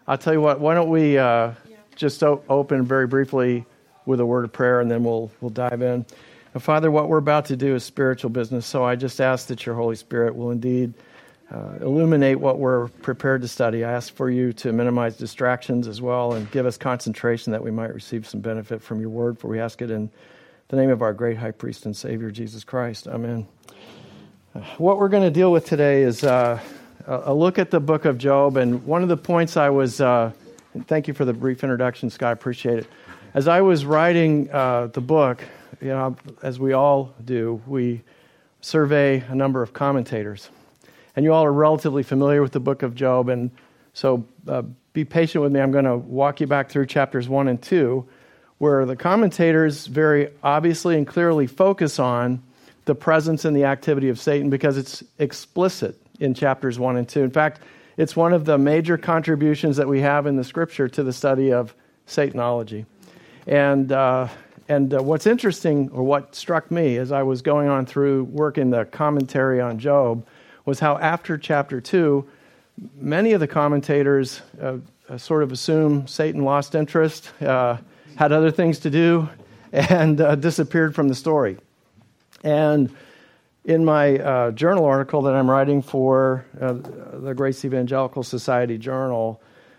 I'll tell you what, why don't we just open very briefly with a word of prayer, and then we'll dive in. And Father, what we're about to do is spiritual business, so I just ask that your Holy Spirit will indeed illuminate what we're prepared to study. I ask for you to minimize distractions as well and give us concentration that we might receive some benefit from your word, for we ask it in the name of our great high priest and Savior, Jesus Christ. Amen. What we're going to deal with today is a look at the book of Job, and one of the points I was, thank you for the brief introduction, Scott, I appreciate it. As I was writing the book, as we all do, we survey a number of commentators. And you all are relatively familiar with the book of Job, and so be patient with me. I'm going to walk you back through chapters 1 and 2, where the commentators very obviously and clearly focus on the presence and the activity of Satan because it's explicit in chapters 1 and 2. In fact, it's one of the major contributions that we have in the Scripture to the study of Satanology. And what's interesting, or what struck me as I was going on through working the commentary on Job, was how after chapter 2, many of the commentators sort of assume Satan lost interest, had other things to do, and disappeared from the story. And in my journal article that I'm writing for the Grace Evangelical Society Journal,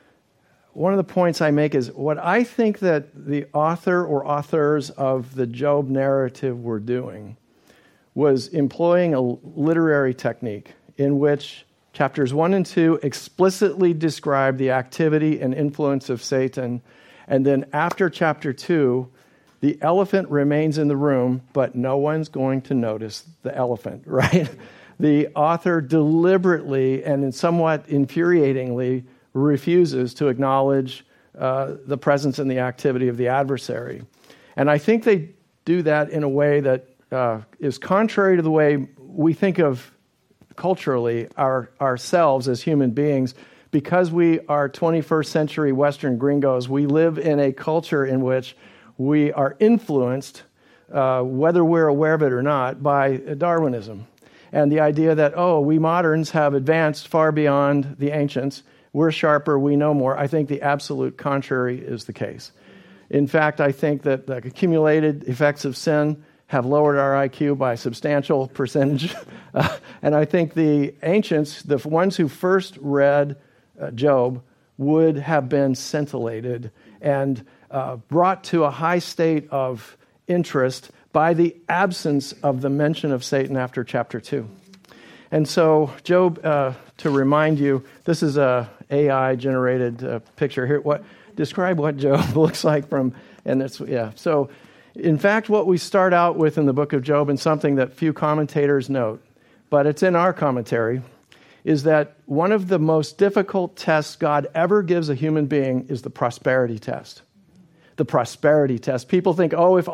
one of the points I make is what I think that the author or authors of the Job narrative were doing was employing a literary technique in which chapters 1 and 2 explicitly describe the activity and influence of Satan, and then after chapter 2, the elephant remains in the room, but no one's going to notice the elephant, right? The author deliberately and somewhat infuriatingly refuses to acknowledge the presence and the activity of the adversary. And I think they do that in a way that is contrary to the way we think of culturally ourselves as human beings. Because we are 21st century Western gringos, we live in a culture in which we are influenced, whether we're aware of it or not, by Darwinism. And the idea that, we moderns have advanced far beyond the ancients, we're sharper, we know more. I think the absolute contrary is the case. In fact, I think that the accumulated effects of sin have lowered our IQ by a substantial percentage. And I think the ancients, the ones who first read Job, would have been scintillated and brought to a high state of interest by the absence of the mention of Satan after chapter 2. And so Job, to remind you, this is a AI-generated picture here. Describe what Job looks like from, and it's, yeah. So, in fact, what we start out with in the book of Job, and something that few commentators note, but it's in our commentary, is that one of the most difficult tests God ever gives a human being is the prosperity test. The prosperity test. People think, if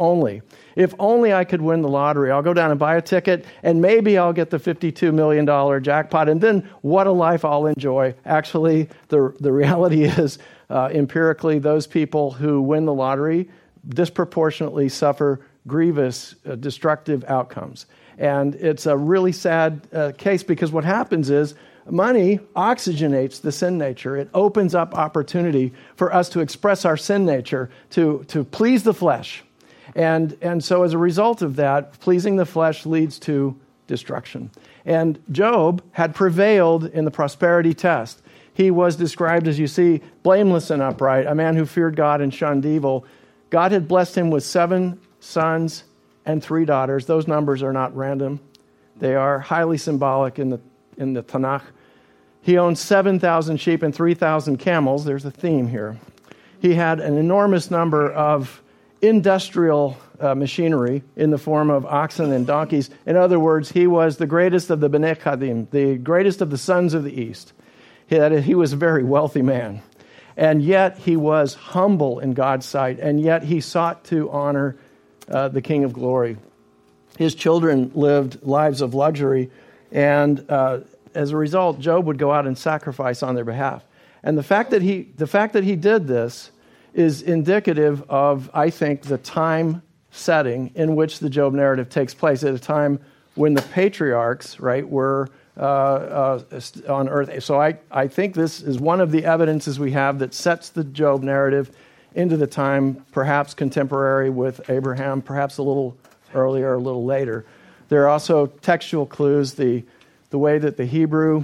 only I could win the lottery. I'll go down and buy a ticket, and maybe I'll get the $52 million jackpot, and then what a life I'll enjoy. Actually, the reality is, empirically, those people who win the lottery disproportionately suffer grievous, destructive outcomes. And it's a really sad case, because what happens is money oxygenates the sin nature. It opens up opportunity for us to express our sin nature, to please the flesh. And so as a result of that, pleasing the flesh leads to destruction. And Job had prevailed in the prosperity test. He was described, as you see, blameless and upright, a man who feared God and shunned evil. God had blessed him with 7 sons and 3 daughters. Those numbers are not random. They are highly symbolic in the Tanakh. He owned 7,000 sheep and 3,000 camels. There's a theme here. He had an enormous number of industrial machinery in the form of oxen and donkeys. In other words, he was the greatest of the Bnei Chadim, the greatest of the sons of the East. He was a very wealthy man. And yet he was humble in God's sight, and yet he sought to honor the King of Glory. His children lived lives of luxury, and as a result, Job would go out and sacrifice on their behalf. And the fact that he did this is indicative of, I think, the time setting in which the Job narrative takes place, at a time when the patriarchs, right, were on earth. So I think this is one of the evidences we have that sets the Job narrative into the time, perhaps contemporary with Abraham, perhaps a little earlier, a little later. There are also textual clues. The way that the Hebrew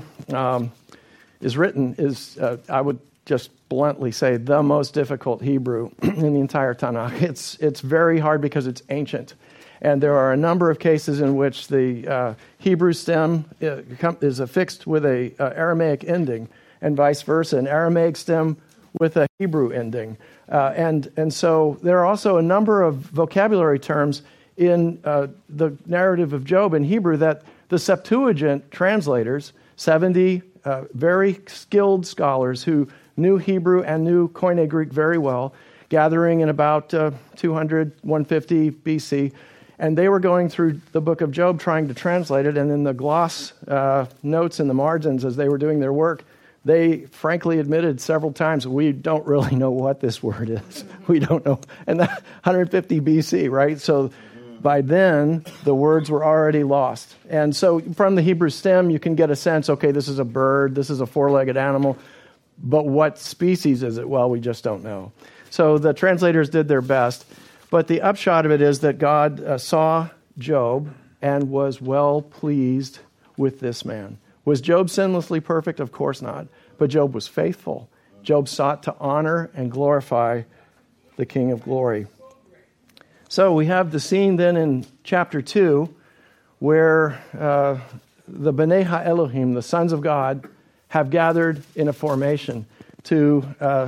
is written is, I would just bluntly say, the most difficult Hebrew in the entire Tanakh. It's very hard because it's ancient. And there are a number of cases in which the Hebrew stem is affixed with a Aramaic ending, and vice versa, an Aramaic stem with a Hebrew ending. And so there are also a number of vocabulary terms in the narrative of Job in Hebrew that the Septuagint translators, 70 very skilled scholars who knew Hebrew and knew Koine Greek very well, gathering in about 200, 150 BC, and they were going through the book of Job trying to translate it, and in the gloss notes in the margins as they were doing their work, they frankly admitted several times, we don't really know what this word is. We don't know. And that 150 BC, right? So by then, the words were already lost. And so from the Hebrew stem, you can get a sense, okay, this is a bird, this is a four-legged animal, but what species is it? Well, we just don't know. So the translators did their best, but the upshot of it is that God saw Job and was well pleased with this man. Was Job sinlessly perfect? Of course not. But Job was faithful. Job sought to honor and glorify the King of Glory. So we have the scene then in chapter 2 where the B'nai HaElohim, the sons of God, have gathered in a formation to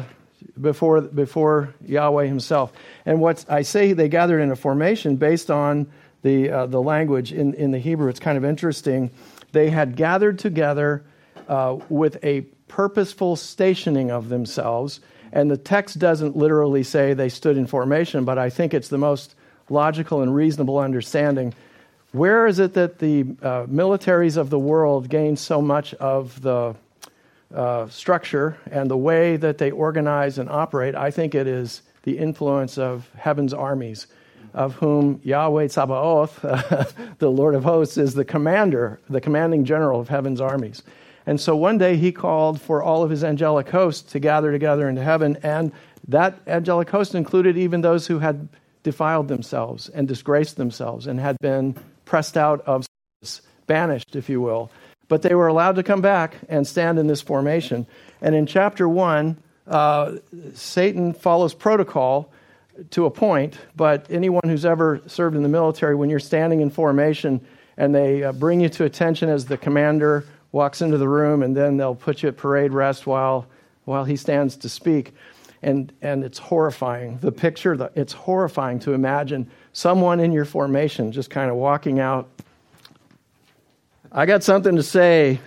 before Yahweh himself. And what I say, they gathered in a formation based on the language in the Hebrew. It's kind of interesting. They had gathered together with a purposeful stationing of themselves. And the text doesn't literally say they stood in formation, but I think it's the most logical and reasonable understanding. Where is it that the militaries of the world gain so much of the structure and the way that they organize and operate? I think it is the influence of heaven's armies, of whom Yahweh Tsabaoth, the Lord of hosts, is the commander, the commanding general of heaven's armies. And so one day he called for all of his angelic hosts to gather together into heaven, and that angelic host included even those who had defiled themselves and disgraced themselves and had been pressed out of service, banished, if you will. But they were allowed to come back and stand in this formation. And in chapter 1, Satan follows protocol to a point, but anyone who's ever served in the military, when you're standing in formation and they bring you to attention as the commander walks into the room, and then they'll put you at parade rest while he stands to speak. And it's horrifying. The picture, it's horrifying to imagine someone in your formation just kind of walking out. I got something to say.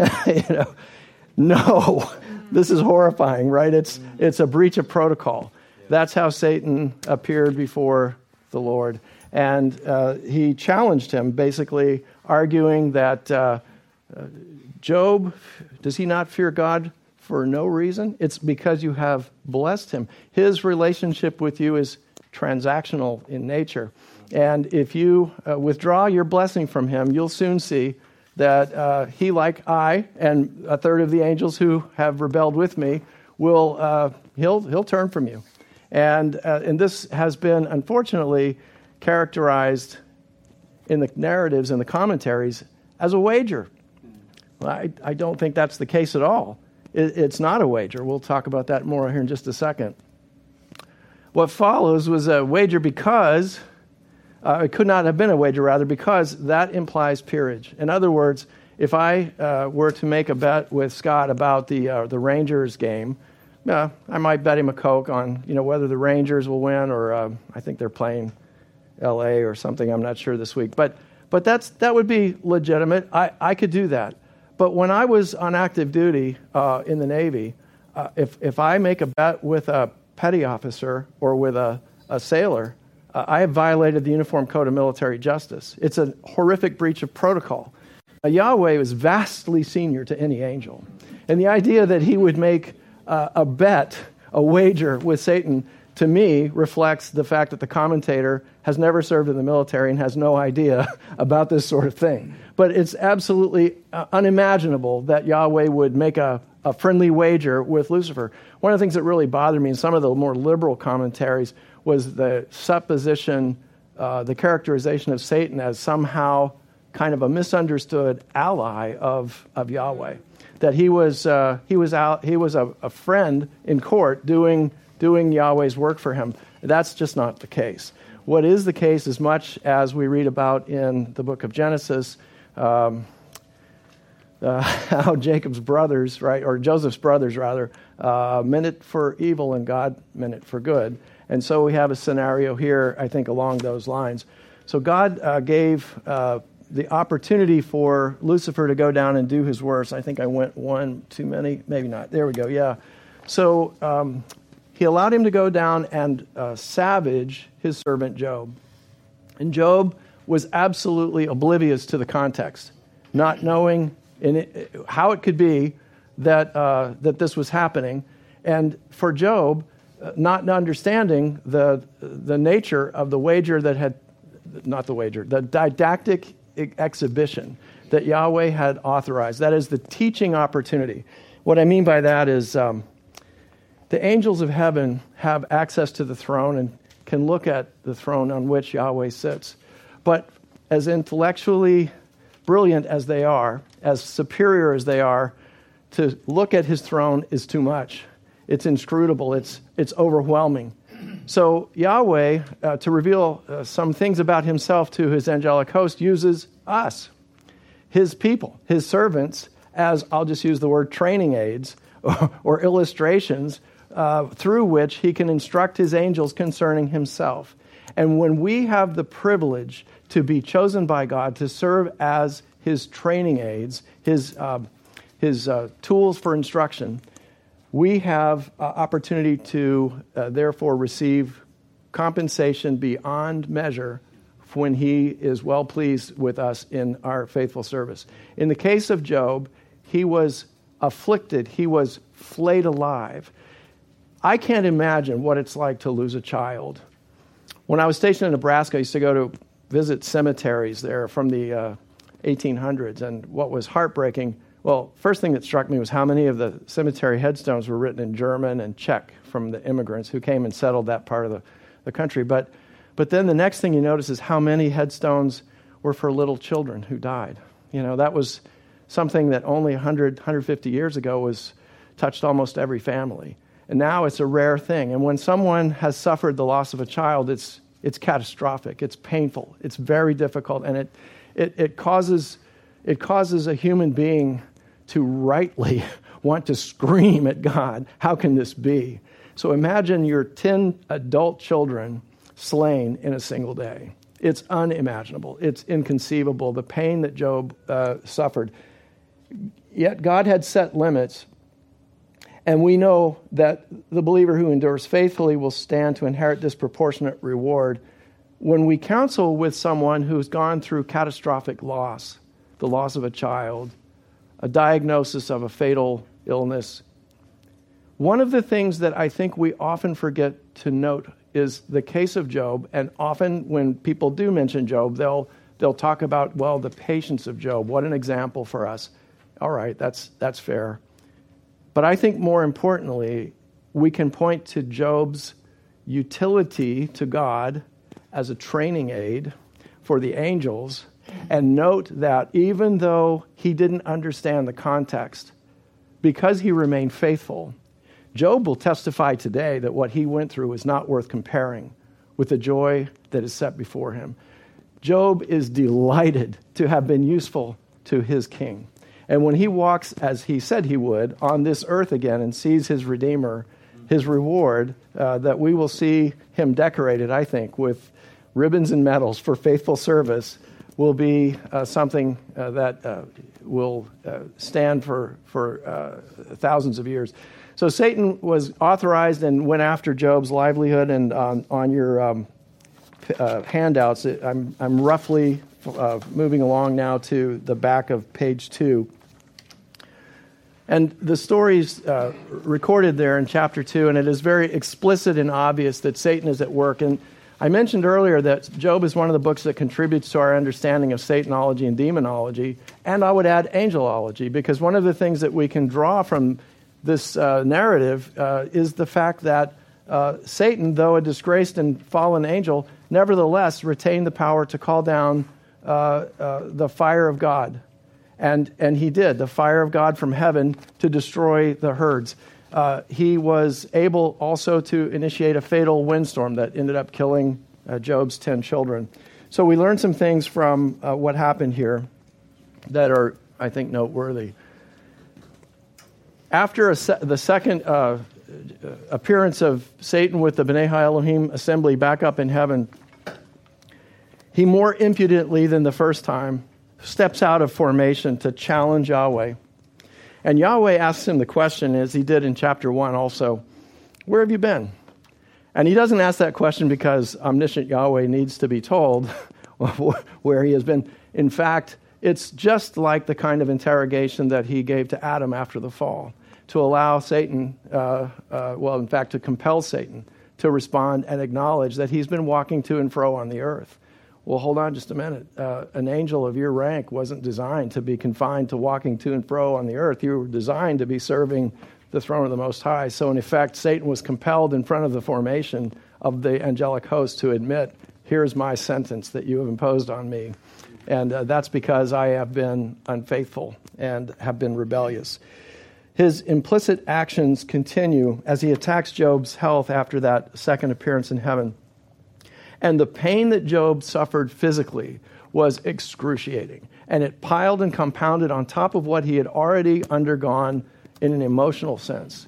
No, this is horrifying, right? It's a breach of protocol. That's how Satan appeared before the Lord. And he challenged him, basically arguing that Job, does he not fear God for no reason? It's because you have blessed him. His relationship with you is transactional in nature. And if you withdraw your blessing from him, you'll soon see that he, like I and a third of the angels who have rebelled with me, he'll turn from you. And this has been, unfortunately, characterized in the narratives and the commentaries as a wager. Well, I don't think that's the case at all. It's not a wager. We'll talk about that more here in just a second. What follows was a wager because, it could not have been a wager, rather, because that implies peerage. In other words, if I were to make a bet with Scott about the Rangers game, I might bet him a Coke on whether the Rangers will win, or I think they're playing L.A. or something. I'm not sure this week, but that would be legitimate. I could do that. But when I was on active duty in the Navy, if I make a bet with a petty officer or with a sailor, I have violated the Uniform Code of Military Justice. It's a horrific breach of protocol. Yahweh was vastly senior to any angel. And the idea that he would make a bet, a wager with Satan to me, reflects the fact that the commentator has never served in the military and has no idea about this sort of thing. But it's absolutely unimaginable that Yahweh would make a friendly wager with Lucifer. One of the things that really bothered me in some of the more liberal commentaries was the supposition, the characterization of Satan as somehow kind of a misunderstood ally of Yahweh. That he was a friend in court doing Yahweh's work for him. That's just not the case. What is the case, as much as we read about in the book of Genesis, how Jacob's brothers, right, or Joseph's brothers rather, meant it for evil and God meant it for good. And so we have a scenario here, I think, along those lines. So God gave the opportunity for Lucifer to go down and do his worst. I think I went one too many, maybe not. There we go, yeah. So he allowed him to go down and savage his servant Job. And Job was absolutely oblivious to the context, not knowing how it could be that this was happening. And for Job, not understanding the nature of the wager the didactic exhibition that Yahweh had authorized. That is the teaching opportunity. What I mean by that is the angels of heaven have access to the throne and can look at the throne on which Yahweh sits. But as intellectually brilliant as they are, as superior as they are, to look at his throne is too much. It's inscrutable. It's overwhelming. So Yahweh, to reveal some things about himself to his angelic host, uses us, his people, his servants, as, I'll just use the word, training aids or illustrations through which he can instruct his angels concerning himself. And when we have the privilege to be chosen by God to serve as his training aids, his tools for instruction, we have opportunity to therefore receive compensation beyond measure when he is well pleased with us in our faithful service. In the case of Job, he was afflicted, he was flayed alive. I can't imagine what it's like to lose a child. When I was stationed in Nebraska, I used to go to visit cemeteries there from the 1800s, and what was heartbreaking, well, first thing that struck me was how many of the cemetery headstones were written in German and Czech from the immigrants who came and settled that part of the country. But then the next thing you notice is how many headstones were for little children who died. You know, that was something that only 100, 150 years ago was touched almost every family. And now it's a rare thing. And when someone has suffered the loss of a child, it's catastrophic. It's painful. It's very difficult. And it causes a human being to rightly want to scream at God, how can this be? So imagine your 10 adult children slain in a single day. It's unimaginable. It's inconceivable, the pain that Job suffered. Yet God had set limits, and we know that the believer who endures faithfully will stand to inherit disproportionate reward. When we counsel with someone who's gone through catastrophic loss, the loss of a child, a diagnosis of a fatal illness, one of the things that I think we often forget to note is the case of Job, and often when people do mention Job, they'll talk about, well, the patience of Job. What an example for us. All right, that's fair. But I think more importantly, we can point to Job's utility to God as a training aid for the angels, and note that even though he didn't understand the context, because he remained faithful, Job will testify today that what he went through is not worth comparing with the joy that is set before him. Job is delighted to have been useful to his king. And when he walks, as he said he would, on this earth again and sees his Redeemer, his reward, that we will see him decorated, I think, with ribbons and medals for faithful service, will be something that will stand for thousands of years. So Satan was authorized and went after Job's livelihood, and on your handouts, I'm roughly moving along now to the back of page 2. And the story's recorded there in chapter 2, and it is very explicit and obvious that Satan is at work. And I mentioned earlier that Job is one of the books that contributes to our understanding of Satanology and demonology, and I would add angelology, because one of the things that we can draw from this narrative is the fact that Satan, though a disgraced and fallen angel, nevertheless retained the power to call down the fire of God. And he did, the fire of God from heaven to destroy the herds. He was able also to initiate a fatal windstorm that ended up killing Job's 10 children. So we learned some things from what happened here that are, I think, noteworthy. After the second appearance of Satan with the B'nai Elohim assembly back up in heaven, he more impudently than the first time steps out of formation to challenge Yahweh. And Yahweh asks him the question, as he did in chapter 1 also, where have you been? And he doesn't ask that question because omniscient Yahweh needs to be told where he has been. In fact, it's just like the kind of interrogation that he gave to Adam after the fall, to allow Satan, in fact, to compel Satan to respond and acknowledge that he's been walking to and fro on the earth. Well, hold on just a minute. An angel of your rank wasn't designed to be confined to walking to and fro on the earth. You were designed to be serving the throne of the Most High. So, in effect, Satan was compelled in front of the formation of the angelic host to admit, here's my sentence that you have imposed on me. And that's because I have been unfaithful and have been rebellious. His implicit actions continue as he attacks Job's health after that second appearance in heaven. And the pain that Job suffered physically was excruciating. And it piled and compounded on top of what he had already undergone in an emotional sense.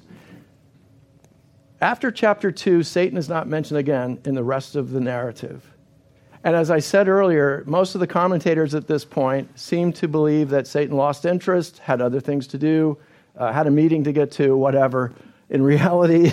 After chapter 2, Satan is not mentioned again in the rest of the narrative. And as I said earlier, most of the commentators at this point seem to believe that Satan lost interest, had other things to do, had a meeting to get to, whatever. In reality,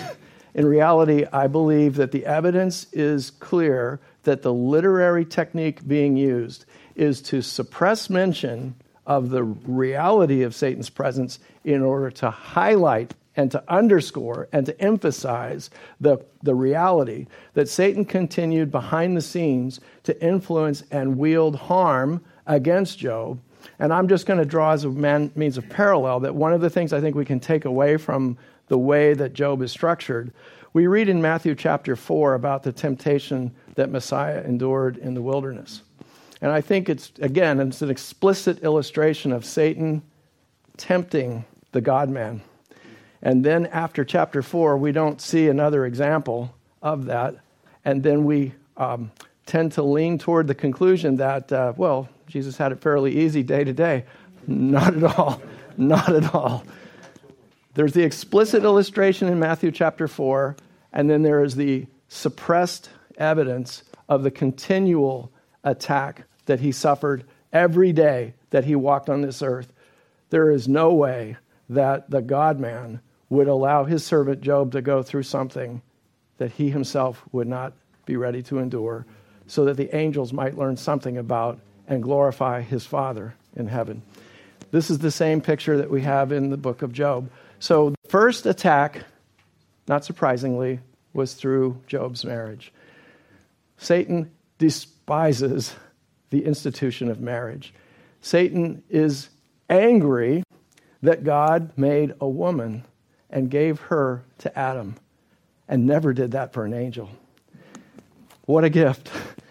I believe that the evidence is clear that the literary technique being used is to suppress mention of the reality of Satan's presence in order to highlight and to underscore and to emphasize the reality that Satan continued behind the scenes to influence and wield harm against Job. And I'm just going to draw as a means of parallel that one of the things I think we can take away from the way that Job is structured, we read in Matthew chapter 4 about the temptation that Messiah endured in the wilderness. And I think it's an explicit illustration of Satan tempting the God-man. And then after chapter 4, we don't see another example of that. And then we tend to lean toward the conclusion that, Jesus had it fairly easy day to day. Not at all. Not at all. There's the explicit illustration in Matthew chapter 4, and then there is the suppressed evidence of the continual attack that he suffered every day that he walked on this earth. There is no way that the God-man would allow his servant Job to go through something that he himself would not be ready to endure, so that the angels might learn something about and glorify his Father in heaven. This is the same picture that we have in the book of Job. So the first attack, not surprisingly, was through Job's marriage. Satan despises the institution of marriage. Satan is angry that God made a woman and gave her to Adam and never did that for an angel. What a gift.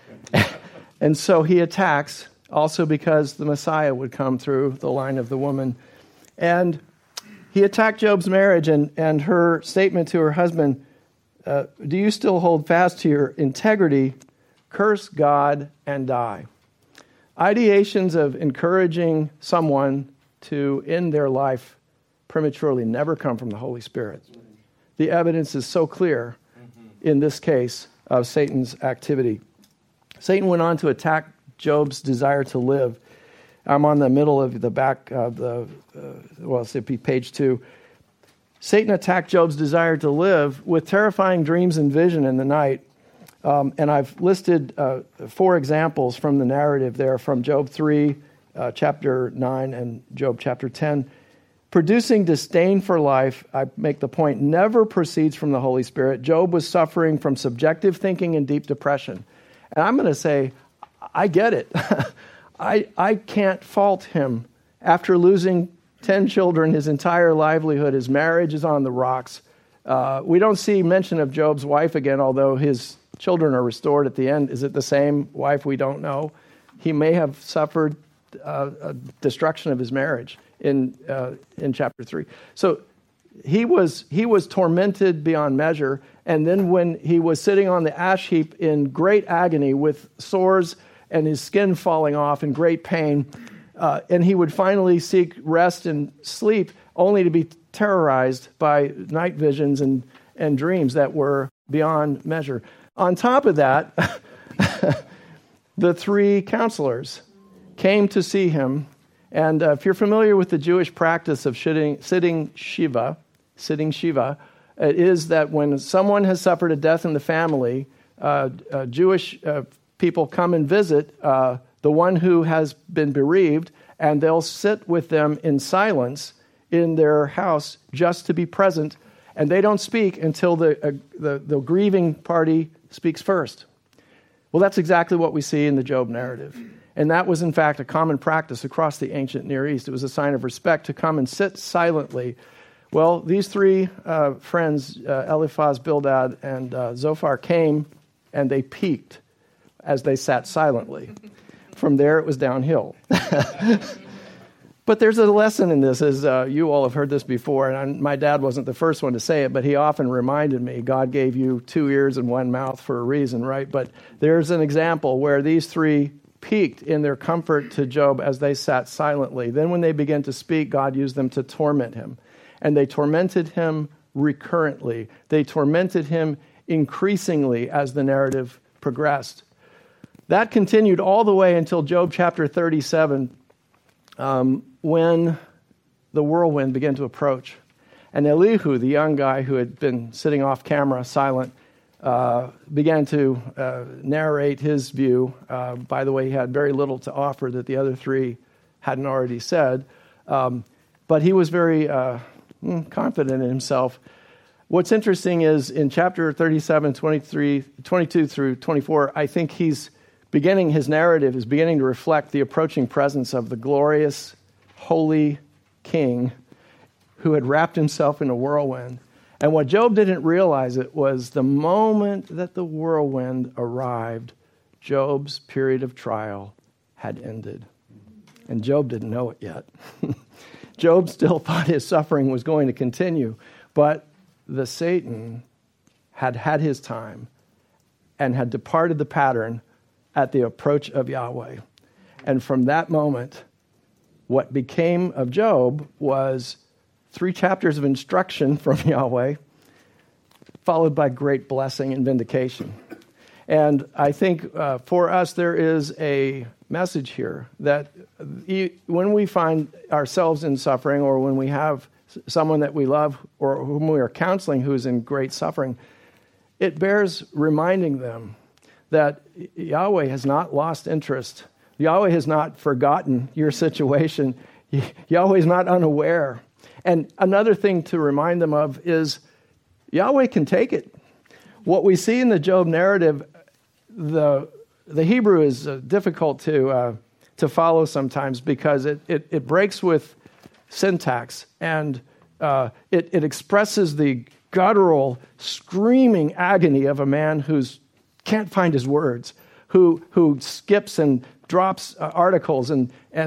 And so he attacks also because the Messiah would come through the line of the woman. And he attacked Job's marriage and her statement to her husband, do you still hold fast to your integrity? Curse God and die. Ideations of encouraging someone to end their life prematurely never come from the Holy Spirit. The evidence is so clear in this case of Satan's activity. Satan went on to attack Job's desire to live. I'm on the middle of the back of it'd be page 2. Satan attacked Job's desire to live with terrifying dreams and vision in the night. And I've listed 4 examples from the narrative there, from Job 3, chapter 9, and Job chapter 10. producing disdain for life, I make the point, never proceeds from the Holy Spirit. Job was suffering from subjective thinking and deep depression. And I'm going to say, I get it. I can't fault him. After losing 10 children, his entire livelihood, his marriage is on the rocks. We don't see mention of Job's wife again, although his children are restored at the end. Is it the same wife? We don't know. He may have suffered a destruction of his marriage in chapter 3. So he was tormented beyond measure, and then when he was sitting on the ash heap in great agony with sores and his skin falling off in great pain, and he would finally seek rest and sleep, only to be terrorized by night visions and dreams that were beyond measure. On top of that, the three counselors came to see him. And if you're familiar with the Jewish practice of sitting Shiva, it is that when someone has suffered a death in the family, Jewish people come and visit the one who has been bereaved, and they'll sit with them in silence in their house just to be present, and they don't speak until the grieving party speaks first. Well, that's exactly what we see in the Job narrative. And that was, in fact, a common practice across the ancient Near East. It was a sign of respect to come and sit silently. Well, these three friends, Eliphaz, Bildad, and Zophar, came, and they peaked as they sat silently. From there, it was downhill. But there's a lesson in this, as you all have heard this before, and my dad wasn't the first one to say it, but he often reminded me, God gave you 2 ears and 1 mouth for a reason, right? But there's an example where these three peaked in their comfort to Job as they sat silently. Then when they began to speak, God used them to torment him. And they tormented him recurrently. They tormented him increasingly as the narrative progressed. That continued all the way until Job chapter 37, when the whirlwind began to approach. And Elihu, the young guy who had been sitting off camera, silent, began to narrate his view. By the way, he had very little to offer that the other three hadn't already said. But he was very confident in himself. What's interesting is in chapter 37, 22 through 24, I think his narrative is beginning to reflect the approaching presence of the glorious, holy king who had wrapped himself in a whirlwind. And what Job didn't realize it was the moment that the whirlwind arrived, Job's period of trial had ended. And Job didn't know it yet. Job still thought his suffering was going to continue, but the Satan had had his time and had departed the pattern at the approach of Yahweh. And from that moment, what became of Job was 3 chapters of instruction from Yahweh, followed by great blessing and vindication. And I think for us, there is a message here that when we find ourselves in suffering, or when we have someone that we love or whom we are counseling who's in great suffering, it bears reminding them that Yahweh has not lost interest. Yahweh has not forgotten your situation. Yahweh is not unaware. And another thing to remind them of is Yahweh can take it. What we see in the Job narrative, the Hebrew is difficult to follow sometimes because it breaks with syntax, and it expresses the guttural, screaming agony of a man who's can't find his words, who skips and drops articles, and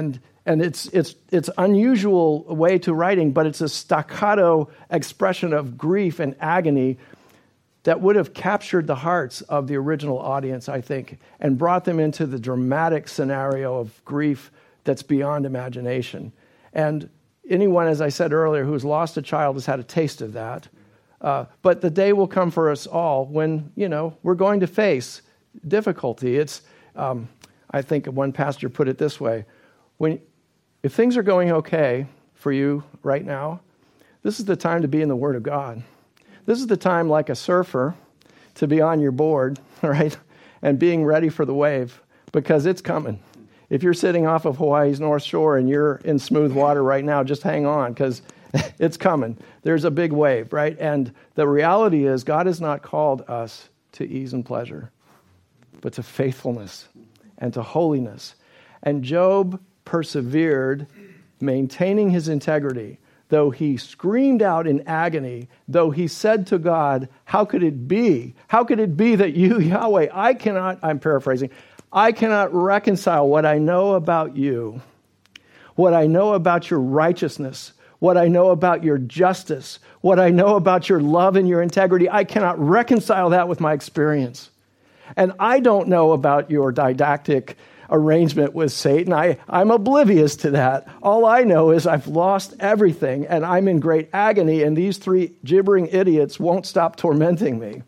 it's unusual way to writing, but it's a staccato expression of grief and agony that would have captured the hearts of the original audience, I think, and brought them into the dramatic scenario of grief that's beyond imagination. And anyone, as I said earlier, who's lost a child has had a taste of that. But the day will come for us all when, we're going to face difficulty. It's, I think one pastor put it this way, if things are going okay for you right now, this is the time to be in the Word of God. This is the time, like a surfer, to be on your board, right, and being ready for the wave, because it's coming. If you're sitting off of Hawaii's North Shore and you're in smooth water right now, just hang on, because It's coming. There's a big wave, right? And the reality is God has not called us to ease and pleasure, but to faithfulness and to holiness. And Job persevered, maintaining his integrity, though he screamed out in agony, though he said to God, how could it be? How could it be that you, Yahweh, I'm paraphrasing, I cannot reconcile what I know about you, what I know about your righteousness, what I know about your justice, what I know about your love and your integrity. I cannot reconcile that with my experience. And I don't know about your didactic arrangement with Satan. I'm oblivious to that. All I know is I've lost everything and I'm in great agony, and these three gibbering idiots won't stop tormenting me.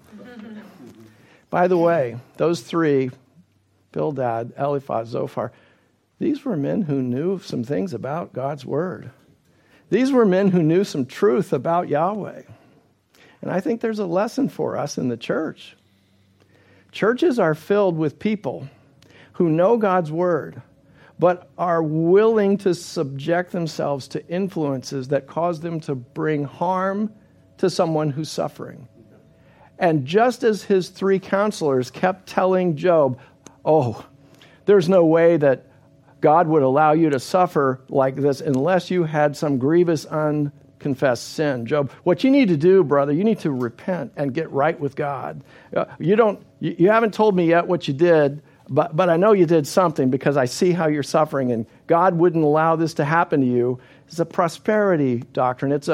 By the way, those three, Bildad, Eliphaz, Zophar, these were men who knew some things about God's word. These were men who knew some truth about Yahweh. And I think there's a lesson for us in the church. Churches are filled with people who know God's word, but are willing to subject themselves to influences that cause them to bring harm to someone who's suffering. And just as his three counselors kept telling Job, oh, there's no way that God would allow you to suffer like this unless you had some grievous unconfessed sin. Job, what you need to do, brother, you need to repent and get right with God. You haven't told me yet what you did, but I know you did something because I see how you're suffering, and God wouldn't allow this to happen to you. It's a prosperity doctrine. It's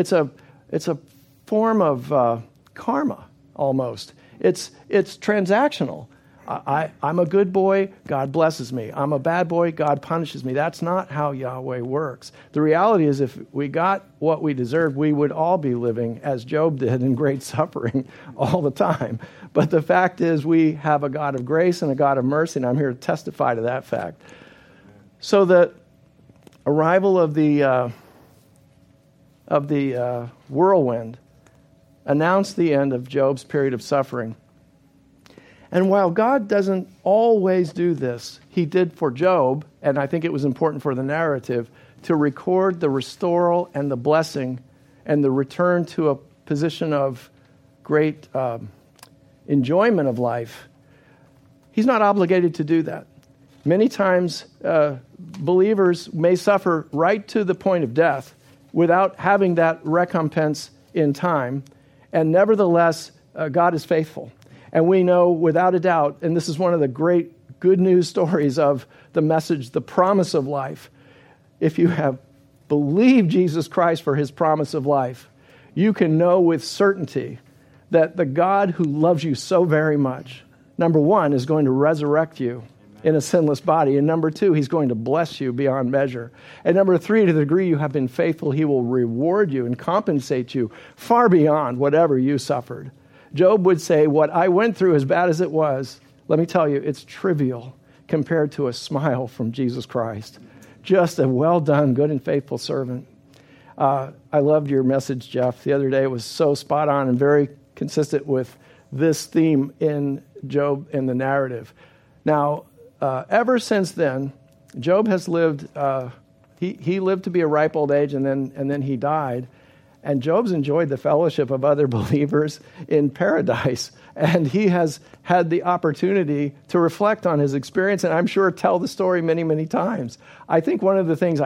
a form of karma almost. It's transactional. I'm a good boy, God blesses me. I'm a bad boy, God punishes me. That's not how Yahweh works. The reality is if we got what we deserved, we would all be living, as Job did, in great suffering all the time. But the fact is we have a God of grace and a God of mercy, and I'm here to testify to that fact. So the arrival of the whirlwind announced the end of Job's period of suffering. And while God doesn't always do this, he did for Job, and I think it was important for the narrative, to record the restoral and the blessing and the return to a position of great enjoyment of life. He's not obligated to do that. Many times, believers may suffer right to the point of death without having that recompense in time, and nevertheless, God is faithful. And we know without a doubt, and this is one of the great good news stories of the message, the promise of life. If you have believed Jesus Christ for his promise of life, you can know with certainty that the God who loves you so very much, number one, is going to resurrect you in a sinless body. And number two, he's going to bless you beyond measure. And number three, to the degree you have been faithful, he will reward you and compensate you far beyond whatever you suffered. Job would say, what I went through, as bad as it was, let me tell you, it's trivial compared to a smile from Jesus Christ. Just a well done, good and faithful servant. I loved your message, Jeff. The other day it was so spot on and very consistent with this theme in Job in the narrative. Now, ever since then, Job has lived, he lived to be a ripe old age and then he died. And Job's enjoyed the fellowship of other believers in paradise. And he has had the opportunity to reflect on his experience and I'm sure tell the story many, many times. I think one of the things,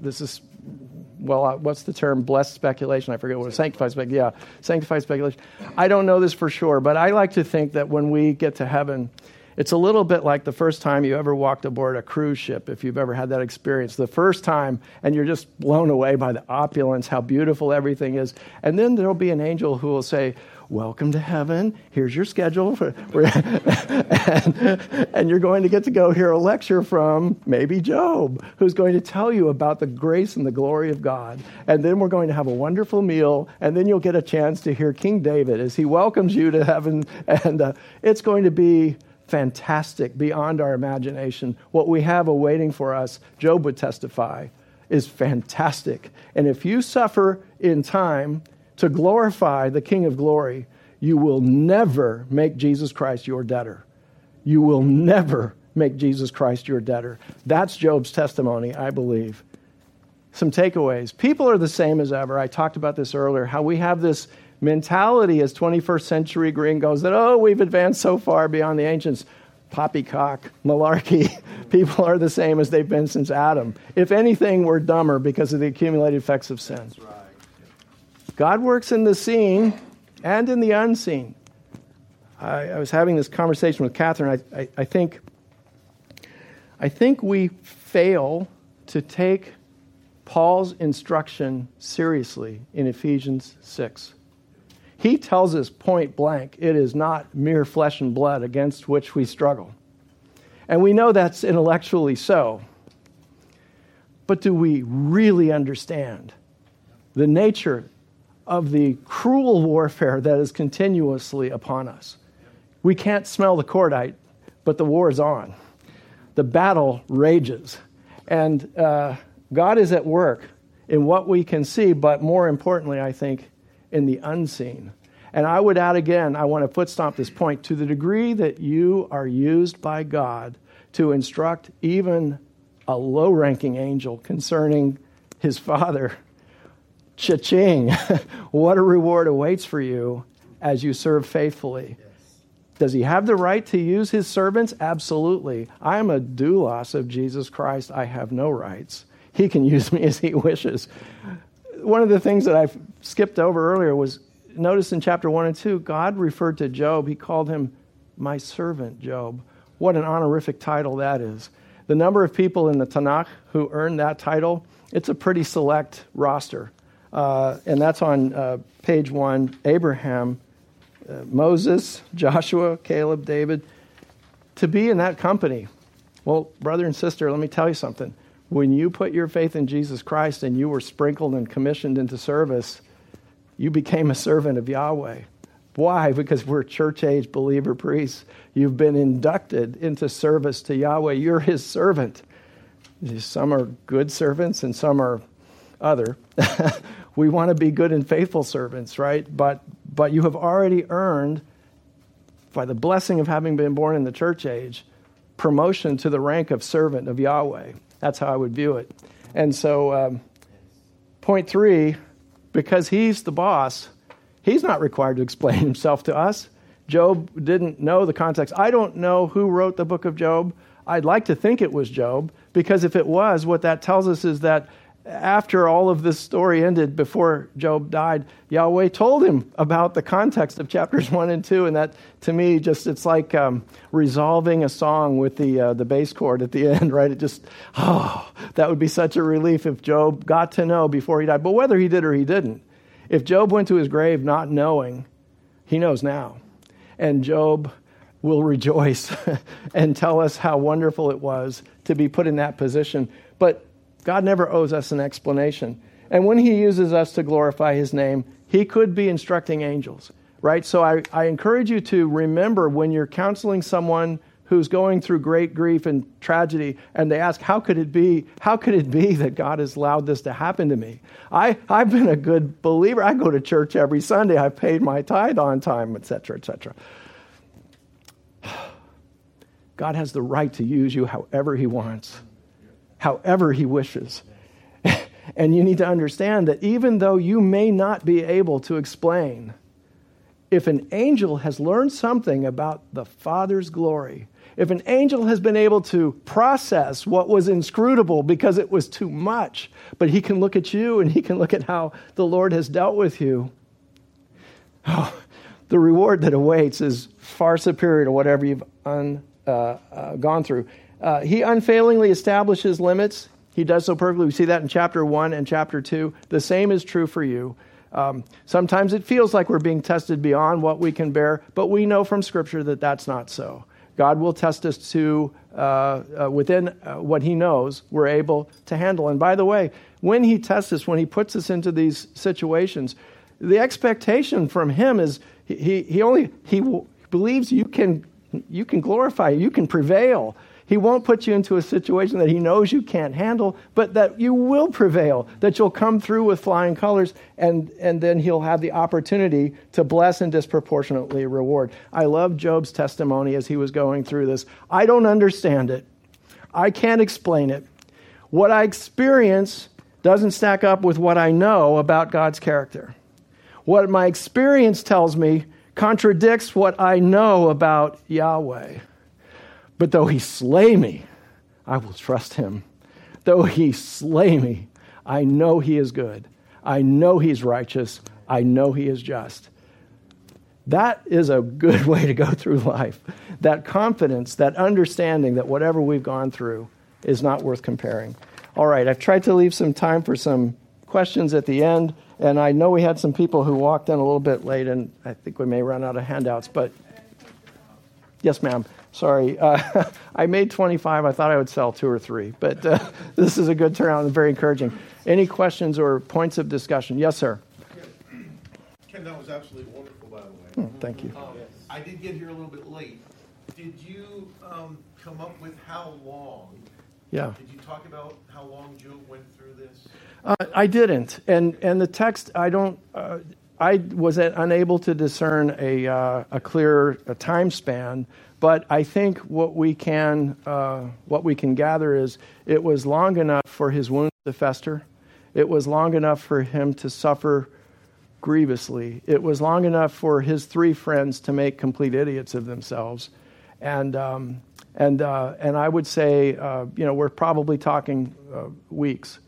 what's the term? Blessed speculation. I forget what it was. Sanctified speculation. Yeah, sanctified speculation. I don't know this for sure, but I like to think that when we get to heaven, it's a little bit like the first time you ever walked aboard a cruise ship, if you've ever had that experience. The first time, and you're just blown away by the opulence, how beautiful everything is. And then there'll be an angel who will say, welcome to heaven. Here's your schedule. And you're going to get to go hear a lecture from maybe Job, who's going to tell you about the grace and the glory of God. And then we're going to have a wonderful meal. And then you'll get a chance to hear King David as he welcomes you to heaven. And it's going to be fantastic beyond our imagination. What we have awaiting for us, Job would testify, is fantastic. And if you suffer in time to glorify the King of Glory, you will never make Jesus Christ your debtor. You will never make Jesus Christ your debtor. That's Job's testimony, I believe. some takeaways. People are the same as ever. I talked about this earlier, how we have this mentality as 21st century gringos that, we've advanced so far beyond the ancients. Poppycock, malarkey. People are the same as they've been since Adam. If anything, we're dumber because of the accumulated effects of sin. That's right. God works in the seen and in the unseen. I was having this conversation with Catherine. I think we fail to take Paul's instruction seriously in Ephesians 6. He tells us point blank, it is not mere flesh and blood against which we struggle. And we know that's intellectually so. But do we really understand the nature of the cruel warfare that is continuously upon us? We can't smell the cordite, but the war is on. The battle rages. And God is at work in what we can see, but more importantly, I think, in the unseen. And I would add again, I want to foot stomp this point, to the degree that you are used by God to instruct even a low-ranking angel concerning his Father, cha-ching, what a reward awaits for you as you serve faithfully. Yes. Does he have the right to use his servants? Absolutely. I am a doulos of Jesus Christ. I have no rights. He can use me as he wishes. One of the things that I skipped over earlier was, notice in chapter 1 and 2, God referred to Job. He called him my servant Job. What an honorific title that is. The number of people in the Tanakh who earned that title, it's a pretty select roster. And that's on page 1, Abraham, Moses, Joshua, Caleb, David. To be in that company, well, brother and sister, let me tell you something. When you put your faith in Jesus Christ and you were sprinkled and commissioned into service, you became a servant of Yahweh. Why? Because we're church-age believer priests. You've been inducted into service to Yahweh. You're his servant. Some are good servants and some are other. We want to be good and faithful servants, right? But you have already earned, by the blessing of having been born in the church age, promotion to the rank of servant of Yahweh. That's how I would view it. And so, point 3, because he's the boss, he's not required to explain himself to us. Job didn't know the context. I don't know who wrote the book of Job. I'd like to think it was Job, because if it was, what that tells us is that after all of this story ended, before Job died, Yahweh told him about the context of chapters 1 and 2, and that, to me, it's like resolving a song with the bass chord at the end, right? That would be such a relief if Job got to know before he died. But whether he did or he didn't, if Job went to his grave not knowing, he knows now. And Job will rejoice and tell us how wonderful it was to be put in that position. But God never owes us an explanation. And when he uses us to glorify his name, he could be instructing angels, right? So I encourage you to remember when you're counseling someone who's going through great grief and tragedy, and they ask, how could it be that God has allowed this to happen to me? I've been a good believer. I go to church every Sunday. I've paid my tithe on time, etc., etc. God has the right to use you however he wants, however he wishes. And you need to understand that even though you may not be able to explain, if an angel has learned something about the Father's glory, if an angel has been able to process what was inscrutable because it was too much, but he can look at you and he can look at how the Lord has dealt with you, the reward that awaits is far superior to whatever you've gone through. He unfailingly establishes limits. He does so perfectly. We see that in chapter 1 and chapter 2. The same is true for you. Sometimes it feels like we're being tested beyond what we can bear, but we know from Scripture that that's not so. God will test us to within what he knows we're able to handle. And by the way, when he tests us, when he puts us into these situations, the expectation from him is he believes you can glorify, you can prevail. He won't put you into a situation that he knows you can't handle, but that you will prevail, that you'll come through with flying colors, and then he'll have the opportunity to bless and disproportionately reward. I love Job's testimony as he was going through this. I don't understand it. I can't explain it. What I experience doesn't stack up with what I know about God's character. What my experience tells me contradicts what I know about Yahweh. But though he slay me, I will trust him. Though he slay me, I know he is good. I know he's righteous. I know he is just. That is a good way to go through life. That confidence, that understanding that whatever we've gone through is not worth comparing. All right, I've tried to leave some time for some questions at the end, and I know we had some people who walked in a little bit late, and I think we may run out of handouts, but yes, ma'am. Sorry. I made 25. I thought I would sell 2 or 3, but this is a good turnout and very encouraging. Any questions or points of discussion? Yes, sir. Ken, that was absolutely wonderful, by the way. Thank you. I did get here a little bit late. Did you come up with how long? Yeah. Did you talk about how long Job went through this? I didn't, and the text I don't. I was unable to discern a clear time span, but I think what we can gather is it was long enough for his wounds to fester. It was long enough for him to suffer grievously. It was long enough for his 3 friends to make complete idiots of themselves, and I would say we're probably talking weeks.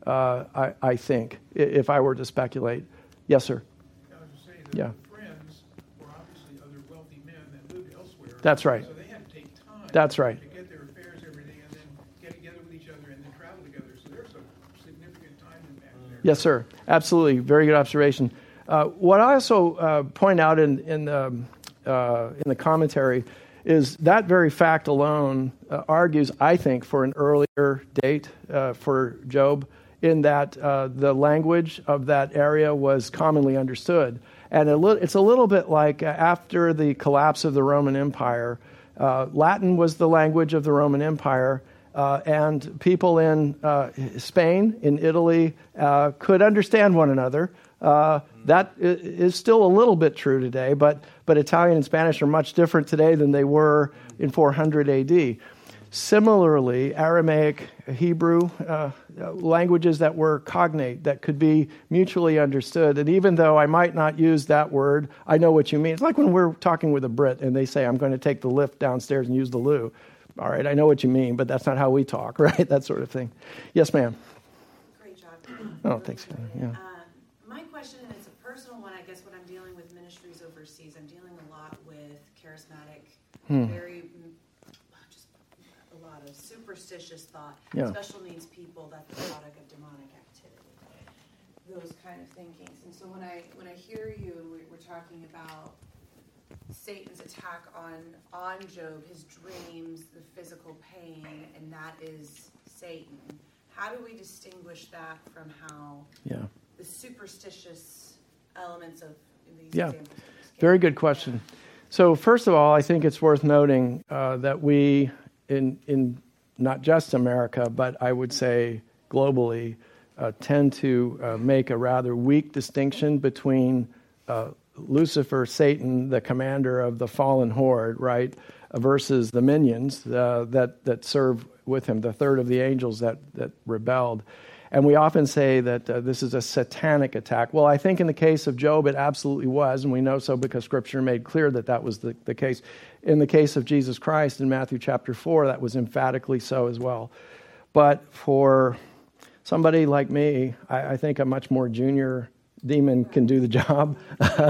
I think if I were to speculate. Yes, sir. I was just saying that the friends were obviously other wealthy men that lived elsewhere. That's right. So they had to take time. That's right. To get their affairs, everything, and then get together with each other and then travel together. So there's a significant time impact there. Yes, sir. Absolutely. Very good observation. What I also point out in the commentary is that very fact alone argues, I think, for an earlier date for Job, in that the language of that area was commonly understood. And it's a little bit like after the collapse of the Roman Empire, Latin was the language of the Roman Empire, and people in Spain, in Italy, could understand one another. That is still a little bit true today, but Italian and Spanish are much different today than they were in 400 AD. Similarly, Aramaic, Hebrew, languages that were cognate, that could be mutually understood. And even though I might not use that word, I know what you mean. It's like when we're talking with a Brit and they say, I'm going to take the lift downstairs and use the loo. All right, I know what you mean, but that's not how we talk, right? That sort of thing. Yes, ma'am. Great job. Oh, thanks. Yeah. My question, and it's a personal one, I guess, when I'm dealing with ministries overseas, I'm dealing a lot with charismatic, very, just a lot of superstitious thought, special needs people, that's the product of demonic activity, those kind of thinkings. And so when I hear you, we're talking about Satan's attack on Job, his dreams, the physical pain, and that is Satan. How do we distinguish that from how the superstitious elements of these examples? Very good question. So first of all, I think it's worth noting that we, in not just America, but I would say globally, tend to make a rather weak distinction between Lucifer, Satan, the commander of the fallen horde, right, versus the minions that serve with him, the third of the angels that rebelled. And we often say that this is a satanic attack. Well, I think in the case of Job, it absolutely was, and we know so because Scripture made clear that that was the case. In the case of Jesus Christ in Matthew chapter 4, that was emphatically so as well. But for somebody like me, I think a much more junior demon can do the job.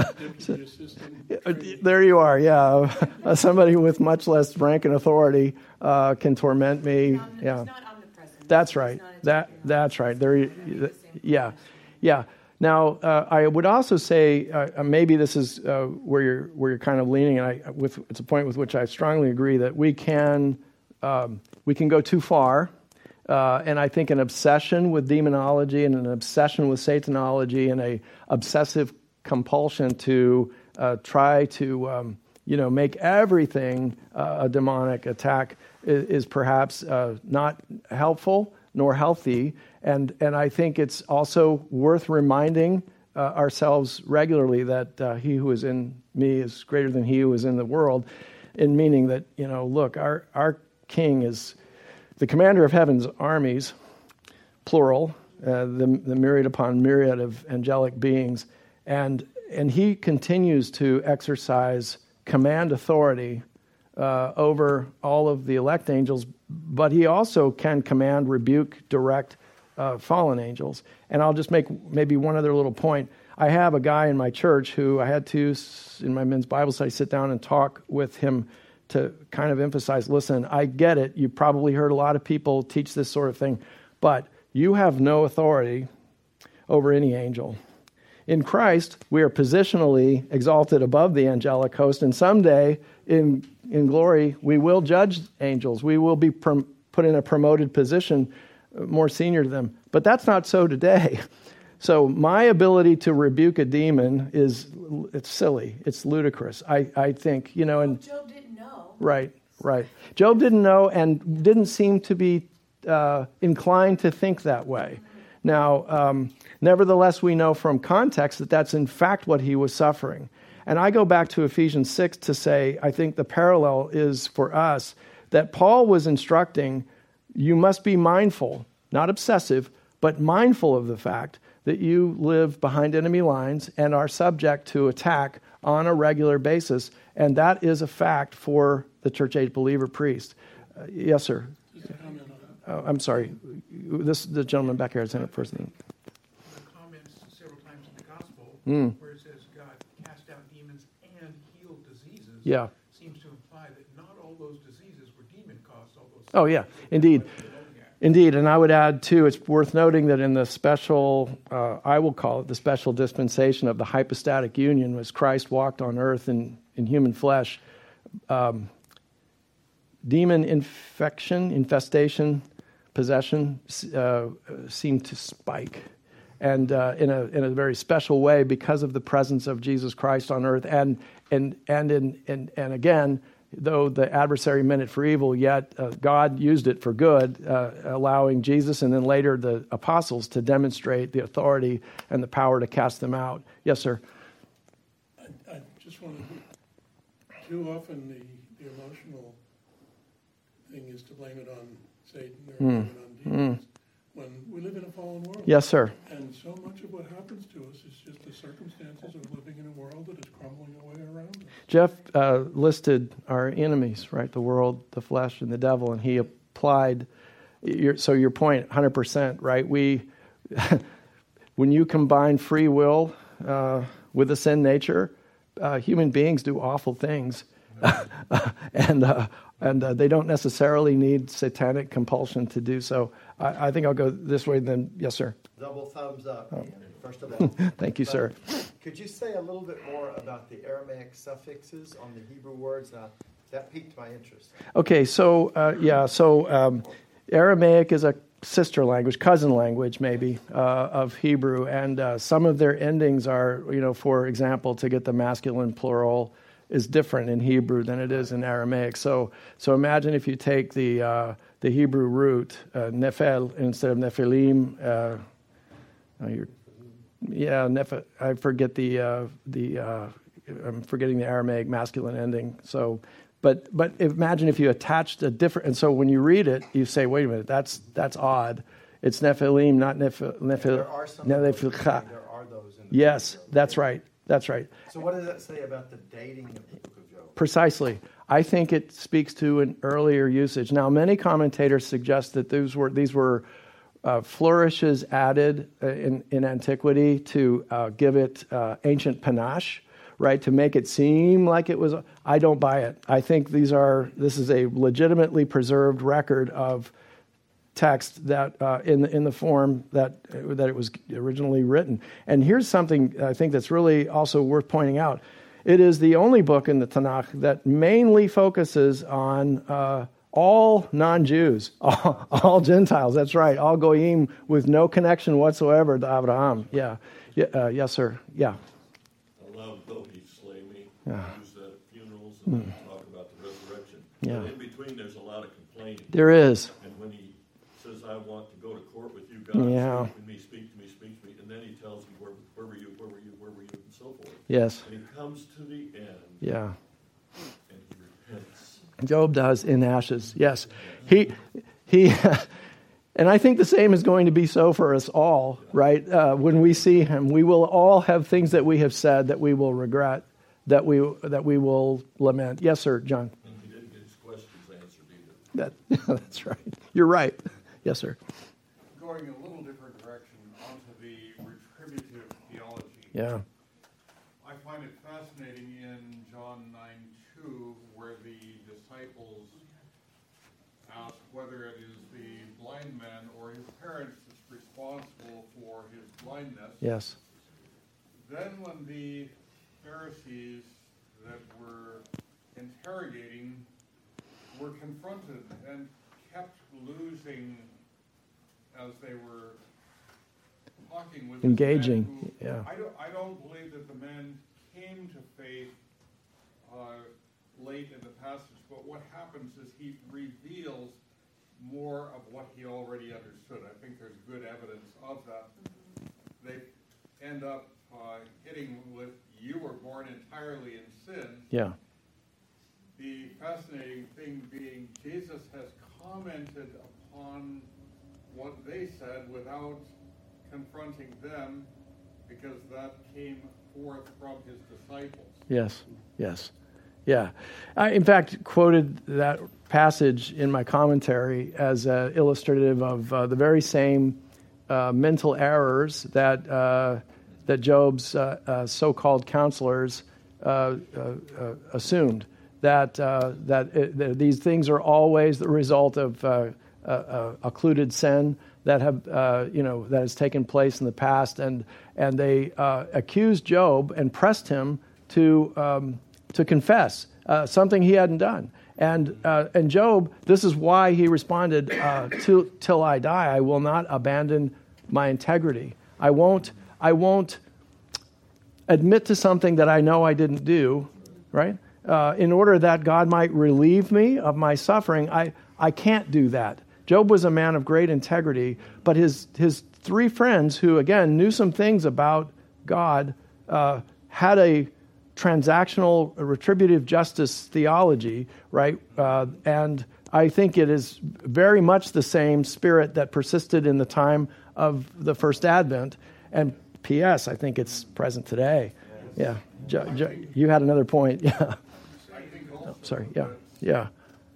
There you are, yeah. Somebody with much less rank and authority can torment me. Yeah, that's right. That's right. There, yeah. Now, I would also say maybe this is where you're kind of leaning, and it's a point with which I strongly agree that we can go too far. And I think an obsession with demonology and an obsession with Satanology and a obsessive compulsion to try to make everything a demonic attack is perhaps not helpful nor healthy. And I think it's also worth reminding ourselves regularly that he who is in me is greater than he who is in the world, in meaning that, look, our King is the commander of heaven's armies, plural, the myriad upon myriad of angelic beings, and he continues to exercise command authority over all of the elect angels, but he also can command, rebuke, direct fallen angels. And I'll just make maybe one other little point. I have a guy in my church who I had to, in my men's Bible study, sit down and talk with him to kind of emphasize, listen, I get it. You probably heard a lot of people teach this sort of thing, but you have no authority over any angel. In Christ, we are positionally exalted above the angelic host, and someday in glory, we will judge angels. We will be put in a promoted position more senior to them. But that's not so today. So my ability to rebuke a demon it's silly. It's ludicrous. I think, and Job didn't know. Right. Job didn't know and didn't seem to be inclined to think that way. Now, nevertheless, we know from context that that's in fact what he was suffering. And I go back to Ephesians 6 to say, I think the parallel is for us that Paul was instructing, you must be mindful, not obsessive, but mindful of the fact that you live behind enemy lines and are subject to attack on a regular basis. And that is a fact for the church age believer priest. Yes, sir. Just a comment on that. I'm sorry. The gentleman back here has it first. The comments several times in the gospel where it says God cast out demons and healed diseases. Yeah. Seems to imply that not all those diseases were demon caused. All those. Oh yeah, indeed. Indeed, and I would add, too, it's worth noting that in the special, I will call it the special dispensation of the hypostatic union, as Christ walked on earth in human flesh, demon infestation, possession seemed to spike. And in a very special way because of the presence of Jesus Christ on earth. And again, though the adversary meant it for evil, yet God used it for good, allowing Jesus and then later the apostles to demonstrate the authority and the power to cast them out. Yes, sir. I just want to, too often the emotional thing is to blame it on Satan or blame it on demons. When we live in a fallen world. Yes, sir. And so much of what happens to us is just the circumstances of living in a world that is crumbling away around us. Jeff listed our enemies, right? The world, the flesh, and the devil, and he applied. Your point, 100%, right? When you combine free will with a sin nature, human beings do awful things, and they don't necessarily need satanic compulsion to do so. I think I'll go this way then. Yes, sir. Double thumbs up, Ian, first of all. Thank you, sir. Could you say a little bit more about the Aramaic suffixes on the Hebrew words? That piqued my interest. Okay, so Aramaic is a sister language, cousin language maybe, of Hebrew, and some of their endings are, for example, to get the masculine plural is different in Hebrew than it is in Aramaic. So imagine if you take the Hebrew root, nephel, instead of nephilim. I forget I'm forgetting the Aramaic masculine ending. So, but imagine if you attached a different, and so when you read it, you say, wait a minute, that's odd. It's nephilim, not nephil. There are some. There are those. Yes, that's right. That's right. So what does that say about the dating of the book of Job? Precisely. I think it speaks to an earlier usage. Now, many commentators suggest that these were flourishes added in antiquity to give it ancient panache, right, to make it seem like it was. I don't buy it. I think this is a legitimately preserved record of text that in the form that it was originally written. And here's something I think that's really also worth pointing out. It is the only book in the Tanakh that mainly focuses on all non-Jews, all Gentiles. That's right, all goyim with no connection whatsoever to Abraham. Yes, sir. Yeah. I love though he slay me. Yeah. Use that at funerals and talk about the resurrection. Yeah. But in between, there's a lot of complaining. There is. And when he says, "I want to go to court with you, God, speak to me," and then he tells him, "Where were you? Where were you? Where were you?" and so forth. Yes. And he comes to the end. Yeah. And he repents. Job does in ashes. Yes. He And I think the same is going to be so for us all, right? When we see him, we will all have things that we have said that we will regret, that we will lament. Yes, sir, John. And he didn't get his questions answered either. That's right. You're right. Yes, sir. Going a little different direction onto the retributive theology. Yeah. I find it fascinating in John 9:2, where the disciples ask whether it is the blind man or his parents that's responsible for his blindness. Yes. Then when the Pharisees that were interrogating were confronted and kept losing as they were talking with Engaging, this man who, yeah. I don't believe that the man came to faith late in the passage, but what happens is he reveals more of what he already understood. I think there's good evidence of that. They end up hitting with, "You were born entirely in sin." Yeah. The fascinating thing being Jesus has commented upon what they said without confronting them, because that came forth from his disciples. Yes. Yes. Yeah. I, in fact, quoted that passage in my commentary as illustrative of the very same mental errors that Job's so-called counselors assumed. That these things are always the result of occluded sin that have that has taken place in the past, and they accused Job and pressed him to confess something he hadn't done. And Job, this is why he responded, "Till I die, I will not abandon my integrity. I won't admit to something that I know I didn't do, right? In order that God might relieve me of my suffering, I can't do that." Job was a man of great integrity, but his three friends, who again knew some things about God, had a transactional retributive justice theology, right? And I think it is very much the same spirit that persisted in the time of the first Advent. And P.S., I think it's present today. Yeah. You had another point. Yeah. I think also Sorry. Yeah. Yeah.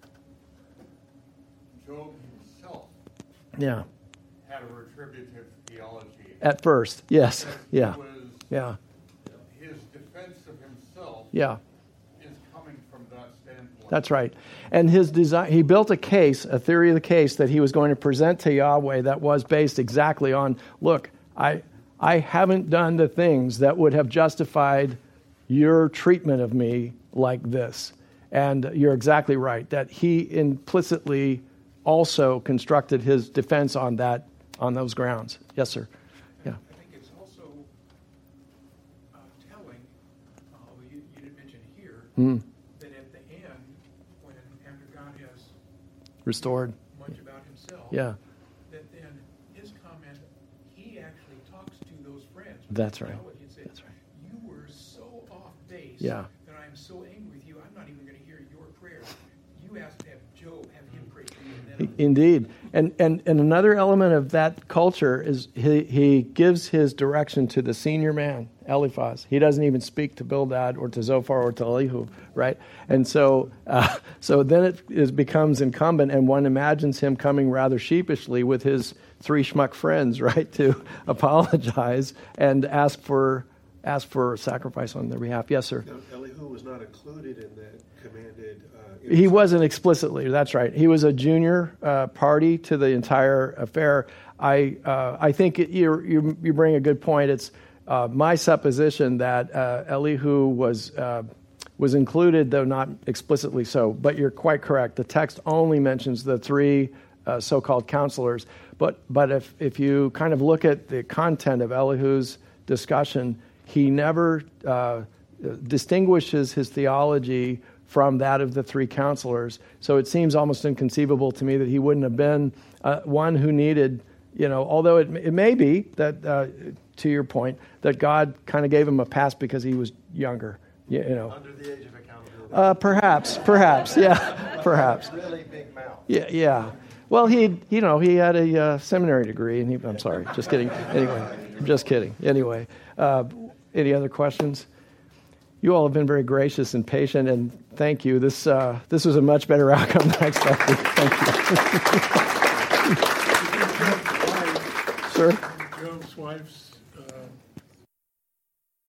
Job himself Yeah. had a retributive theology. At first. Yes. Because Yeah. He was, Yeah. his defense of himself Yeah. is coming from that standpoint. That's right. And his design, he built a case, a theory of the case that he was going to present to Yahweh that was based exactly on, look, I haven't done the things that would have justified your treatment of me like this. And you're exactly right, that he implicitly also constructed his defense on those grounds. Yes, sir. Yeah. I think it's also telling, you didn't mention here, that at the end, when after God has Restored. much about himself, Yeah. that then his comment, he actually talks to those friends. That's right. He'd say, That's right. "You were so off base Yeah. that I'm so angry with you, I'm not even going to hear your prayers. You asked to have Job have him pray for you." And then Indeed. And another element of that culture is he gives his direction to the senior man, Eliphaz. He doesn't even speak to Bildad or to Zophar or to Elihu, right? And so then it becomes incumbent, and one imagines him coming rather sheepishly with his three schmuck friends, right, to apologize and ask for sacrifice on their behalf. Yes, sir. Now, Elihu was not included in that commanded. He wasn't explicitly. That's right. He was a junior party to the entire affair. I think you bring a good point. It's my supposition that Elihu was included, though not explicitly so. But you're quite correct. The text only mentions the three so-called counselors. But if you kind of look at the content of Elihu's discussion, he never distinguishes his theology from that of the three counselors. So it seems almost inconceivable to me that he wouldn't have been one who needed, although it may be that, to your point, that God kind of gave him a pass because he was younger. Under the age of accountability. Perhaps, yeah, perhaps. Really big mouth. Yeah. Well, he had a seminary degree, and I'm sorry, just kidding. Anyway, I'm just kidding. Anyway, any other questions? You all have been very gracious and patient, and thank you. This was a much better outcome than I expected. Thank you. Sir? Joe's wife's